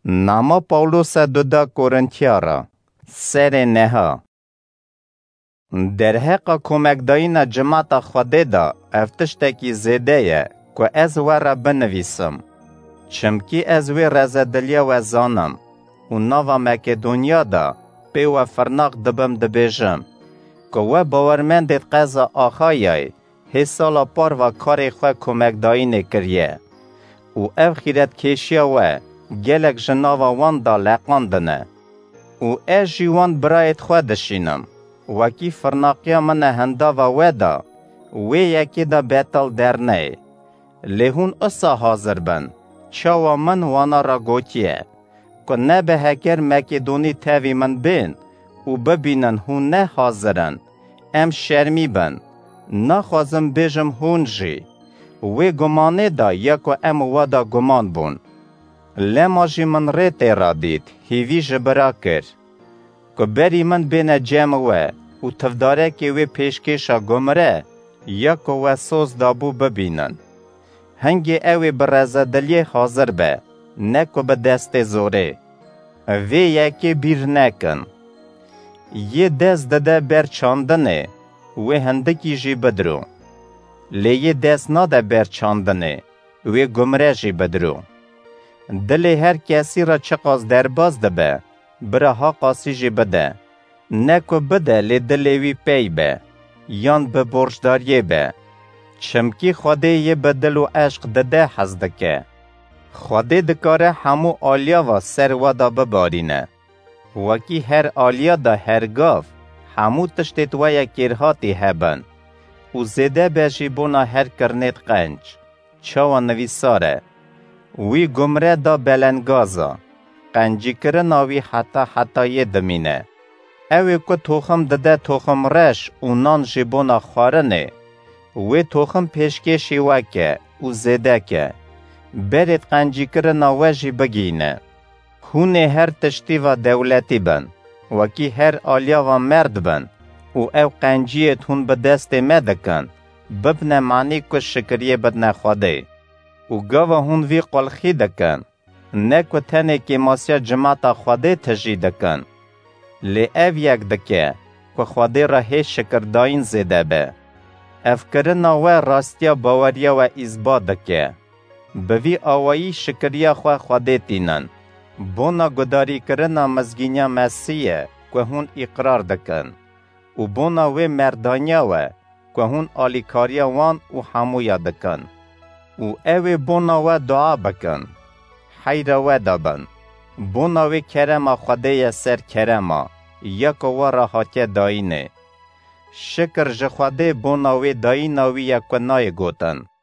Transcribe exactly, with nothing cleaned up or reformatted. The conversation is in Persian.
Nama Paulus دودا کورنتیارا سر نها در حق کمک داین جماعت خواده دا افتشتکی زیده یه که از وره بنویسم چمکی از وی رزدلیا و زانم و ناوا مکدونیا دا پی و فرناق دبم دبیجم که و باورمندت قضا آخایای هی سالا پار و کار خواه کمک داین کریه و او خیرت کشیا و گلک جناوا وان دا لقاندنه و ای جیوان برایت خواه دشینم وکی فرناقیا من هندا و ودا وی یکی دا بیتل درنه لهون اصا حاضر بن چاوا من وانا را گوتیه که نه به هکر مکدونی تاوی من بین و ببینن هون نه حاضرن ام شرمی بن نخوازم بیجم هون جی وی گمانه دا یکو ام ودا گمان بون لما جی من ریتی را دید هیوی جبرا کر که بری من بین جمعه و تفداره که وی پیشکشا گمره یکو و سوز دابو ببینن هنگی اوی برزدلی حاضر به نکو به دست زوره وی یکی بیر نکن یه دست داده بر چاندنه وی هندکی جی بدرو لی یه دست ناده بر چاندنه وی گمره جی بدرو دلی هر کسی را چقاز درباز ده به برها قاسی جی بده نکو بده لی دلی وی پی به یان به برشداریه به چمکی خوده یه بدل و عشق دده حزدکه خوده دکاره همو آلیا و سر ودا ببارینه وکی هر آلیا دا هر گاف همو تشتیت ویا کرهاتی هبن و زیده بشی بونا هر کرنیت قنج چاوا نویساره وی گمره دا بلنگازا قنجی کرناوی حتا حتا یه دمینه اوی که توخم دده توخم رش و نان جیبونا خوارنه وی توخم پیشکشی وکه و زیده که برید قنجی کرنا وجی بگینه هونه هر تشتی و دولتی بن وکی هر آلیا و مرد بن و او قنجیت هون به دست مدکن ببنه معنی که شکریه بدنه خوده و گاوه هون وی قلخی دکن نکو تنه که ماسیا جماعت خوده تجی دکن لی او یک دکه که خوده را هی شکرداین زیده به افکرنا و راستیا باوریا و ازبا دکه بوی آوایی شکریا خواه خوده تینن بونا گداری کرنا مزگینیا مسیحه که هون اقرار دکن و بونا و مردانیا و که هون آلیکاریا وان و همویا دکن و اوی بونا و دعا بکن حیر و دابن بونا و کرما خوده سر کرما یک و راحتی داینه شکر جخوده بونا و دایناوی یک نای گوتن